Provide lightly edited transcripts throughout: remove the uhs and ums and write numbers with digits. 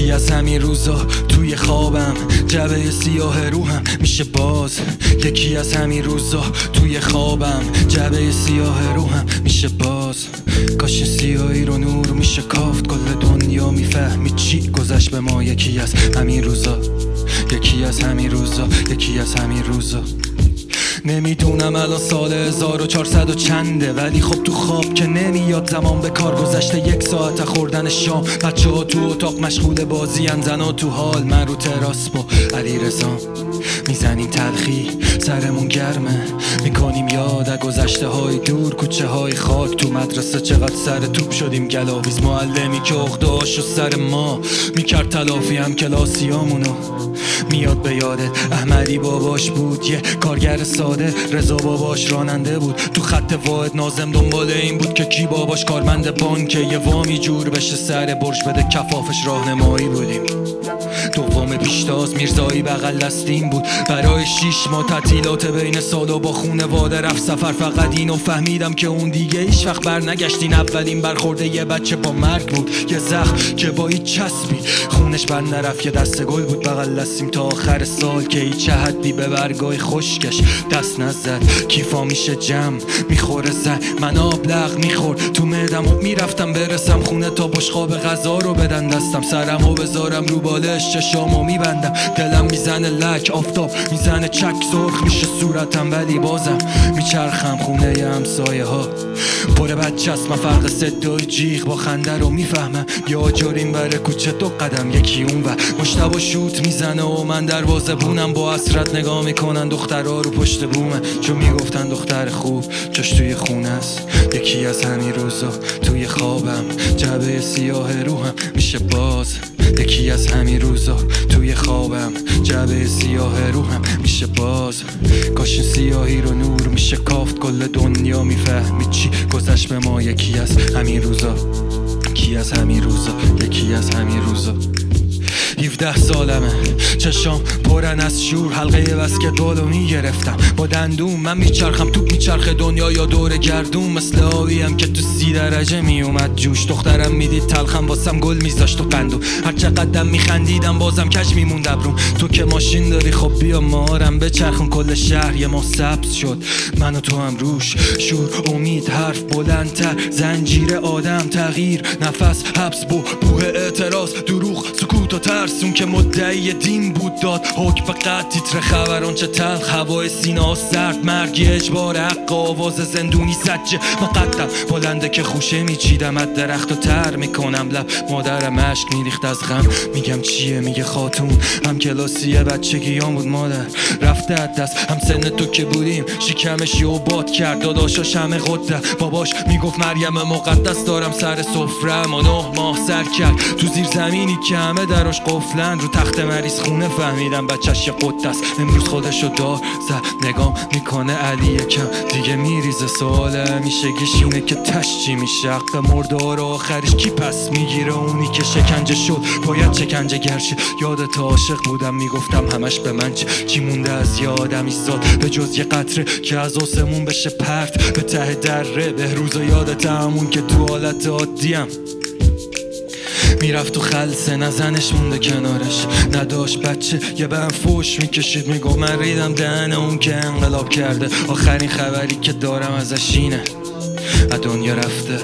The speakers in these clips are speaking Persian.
یکی از همین روزا توی خوابم جعبه سیاه روحم میشه باز. یکی از همین روزا توی خوابم جعبه سیاه روحم میشه باز. کاش این سیاهی رو نور میشه کافت، کل دنیا میفهمی چی گذشت به ما. یکی از همین روزا، یکی از همین روزا، یکی از همین روزا. نمیدونم الان سال 1400 و چنده، ولی خب تو خواب که نمیاد زمان به کار گذشته. 1 ساعت خوردن شام، بچه ها تو اتاق مشغول بازی ان، زن ها تو حال، من رو تراس با علی رزا میزنیم تلخی، سرمون گرمه، میکنیم یاد گذشته های دور، کوچه های خاک. تو مدرسه چقدر سر توپ شدیم گلاویز، معلمی که اخداشو سر ما میکرد تلافی، هم کلاسیامونو میاد به یادت. احمدی باباش بود یه کارگر ساده، رضا باباش راننده بود تو خط واحد، ناظم دنبال این بود که کی باباش کارمند بانکه، یه وامی جور بشه سر برج بده کفافش راهنمایی بودیم. دوم پیشتاز میرزایی بغل دستیم بود، برای 6 ماه تعطیلات بین سال و با خونواده رفت سفر. فقط اینو فهمیدم که اون دیگه هیچ وقت بر نگشتین. اولین برخورده یه بچه با مرگ بود، یه زخم که با هیچ چسبی خونش بر نرفت. یه دسته گل بود بغل دستیم تا آخر سال که هیچ حدی به برگای خشکش دست نزد. کیفا میشه جمع میخوره زن، من آب لغ میخور تو معدم و میرفتم برسم خونه تا بشقاب غذا رو بدن دستم. سرمو بذارم رو بالش، چشامو میبندم، دلم میزنه لک، آفتاب میزنه چک، سرخ میشه صورتم ولی بازم میچرخم. خونه همسایه ها پر بچه است، من فرق صدای جیغ با خنده رو میفهمم. یا آجرین بره کوچه 2 قدم یکی اون و مشتبه شوت میزنه و من دروازه بونم، با حسرت نگاه میکنن دخترها رو پشت بومه، چون میگفتن دختر خوب جاش توی خونه است. یکی از همین روزا توی خوابم جعبه سیاه روحم میشه باز. یکی از همین روزا توی خوابم جعبه سیاه روحم میشه باز. کاش این سیاهی رو نور میشه کافت، کل دنیا میفهمی چی گذشت به ما. یکی از همین روزا، یکی از همین روزا، یکی از همین روزا. 17 سالمه، چشام پرن از شور، حلقه بسکتبالو میگرفتم با دندون. من میچرخم توپ میچرخه دنیا یا دور گردون، مثل آبیم که تو 30 درجه میومد جوش. دخترم میدید تلخم واسم گل میذاشت و قندو، هر چقدرم میخندیدم بازم کج میموند ابروم. تو که ماشین داری خب بیا مارم بچرخون، کل شهر یه ما سبز شد، من و تو هم روش. شور، امید، حرف بلندتر، زنجیر آدم، تغییر، نفس، حبس، بوه اعتراض، دروغ، سکوت و ترسون که مدعی دین بود داد حکم فقط. تیتر خبران چه تلخ، هوای سینا سرد، مرگی اجبار حق، آواز زندونی زجه مقدم بلنده که خوشه میچیدم از درخت و تر میکنم لب. مادرم اشک میریخت از غم، میگم چیه؟ میگه خاتون هم کلاسیه بچگیام بود مادر رفته از دست. هم سن تو که بودیم شکمش یه باد کرد، داداشا شمع قده، باباش میگفت مریم مقدس دارم سر سفره. ما 9 ماه سر کرد تو زیر زمینی که همه دراش قفلن، رو تخت مریض خونه فهمیدم بچهش یه قدس. امروز خودشو دار زد، نگام میکنه علی یکم دیگه میریزه. سوال همیشگیش اینه که تش چی میشه؟ حق مردار آخرش کی پس میگیره؟ اونی که شکنجه شد باید شکنجه گرشه. یادت عاشق بودم میگفتم همش به من چی مونده از یادم ایستاد به جز یه قطره که از آسمون بشه پرت به ته دره. به روز یادت همون که تو حالت عادیم میرفت تو خلصه، نزنش مونده کنارش، نداشت بچه یه بهم فوش میکشید، میگو من ریدم دهنه اون که انقلاب کرده. آخرین خبری که دارم ازش اینه از دنیا رفته.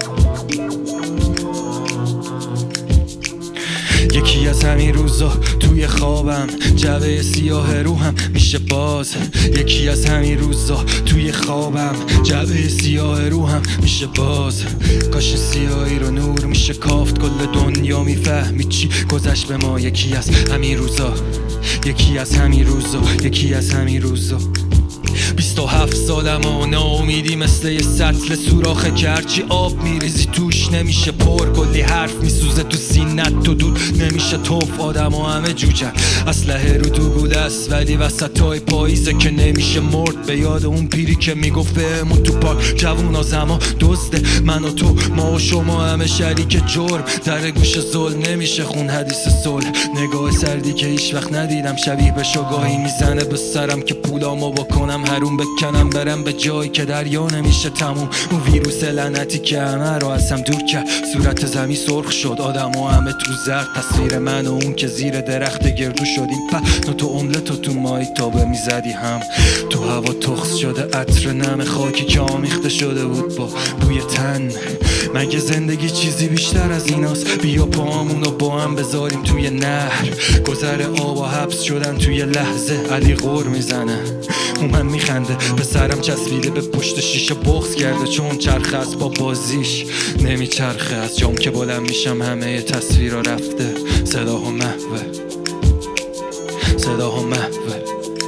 یکی از همین روزا توی خوابم جعبه سیاه روحم میشه باز. یکی از همین روزا توی خوابم جعبه سیاه روحم میشه باز. کاش سیاهی رو نور میشه کافت، کل دنیا میفهمی چی گذشت به ما. یکی از همین روزا، یکی از همین روزا، یکی از همین روزا. 27 سالم و ناامیدی مثل یه سطل سوراخه که هرچی آب میریزی توش نمیشه پر. کلی حرف میسوزه تو سینت، تو دود نمیشه توف. آدم و همه جوجن، اسلحه رو تو گوله است ولی وسط های پاییزه که نمیشه مرد. به یاد اون پیری که میگفت بهمون تو پارک جوونا زما دزده، من و تو، ما و شما همه شریک جرم. در گوش ظلم نمیشه خون حدیث صلح. نگاه سردی که هیچ وقت ندیدم شبیه به شگاهی میزنه به سرم که پولامو بکنم حروم بکنم برم به جایی که دریا نمیشه تموم. اون ویروس لعنتی که همه رو از هم دور کرد. صورت زمین سرخ شد، آدم و همه تو زرد. تصویر من و اون که زیر درخت گردو شدیم. پهن تو املت و تو مایتابه میزدی هم. تو هوا تخص شده عطر نم خاکی که آمیخته شده بود با بوی تن. مگه زندگی چیزی بیشتر از ایناست؟ بیا پاهامونو با هم بذاریم توی نهر. گذر آب و حبس شدن توی لحظه. علی غور میزنه من میخنده، به سرم چسبیده به پشت شیشه بغض کرده. چون چرخه است با بازیش نمیچرخه. از جام که بلند میشم همه تصویرها رفته. صدا و محوه، صدا و محوه.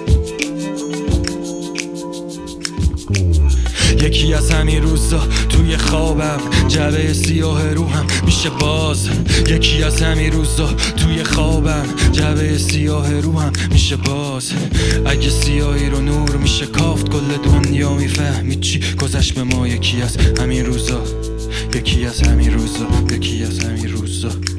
یکی از همین روزا توی خوابم جعبه سیاه روحم میشه باز. یکی از همین روزا توی خوابم جعبه سیاه روحم میشه باز. اگه سیاهی رو نور میشه کافت، کل دنیا میفهمید چی گذشت به ما. یکی از همین روزا، یکی از همین روزا، یکی از همین روزا.